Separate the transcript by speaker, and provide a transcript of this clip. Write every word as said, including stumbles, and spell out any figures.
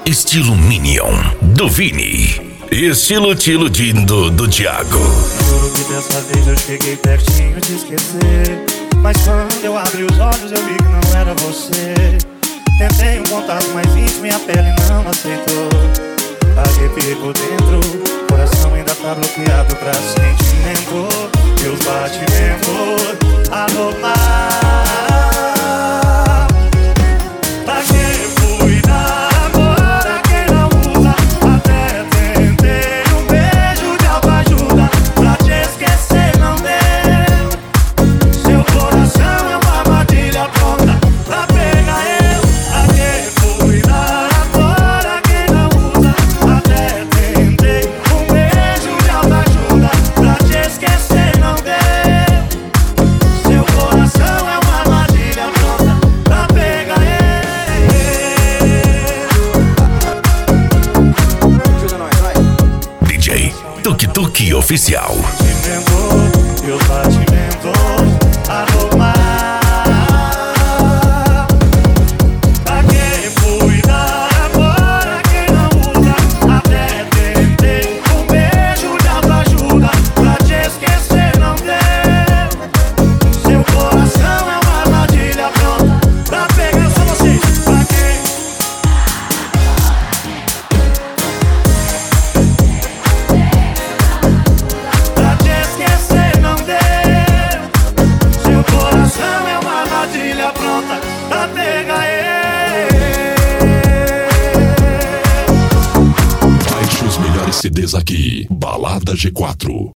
Speaker 1: estilo Minion, do Vini. Estilo Te Iludindo, do Thiago.
Speaker 2: Juro que dessa vez eu cheguei pertinho de esquecer, mas quando eu abri os olhos eu vi que não era você. Tentei um contato mais íntimo e a pele não aceitou. Arrepiei por dentro, coração ainda tá bloqueado pra sentimento. Meus batimentos anormais. Pra que fui dar amor a quem não usa? Até tentei um beijo de autoajuda, pra te esquecer não deu. Seu coração é uma armadilha pronta pra pegar eu. Pra que fui dar amor a quem não usa? Até tentei um beijo de autoajuda, pra te esquecer não deu. Seu coração é uma armadilha pronta pra pegar eu.
Speaker 1: D J Tuk Tuk Oficial.
Speaker 2: Batimento, meus batimentos anormais. Pra que fui dar amor a quem não usa? Até tentei um beijo de autoajuda, pra te esquecer não deu. Seu coração é uma armadilha pronta pra pegar só vocês. Pra quem? Pra te esquecer não deu. Seu coração é uma armadilha pronta pra pegar ele.
Speaker 3: Baixe os melhores C Ds aqui. Balada G quatro.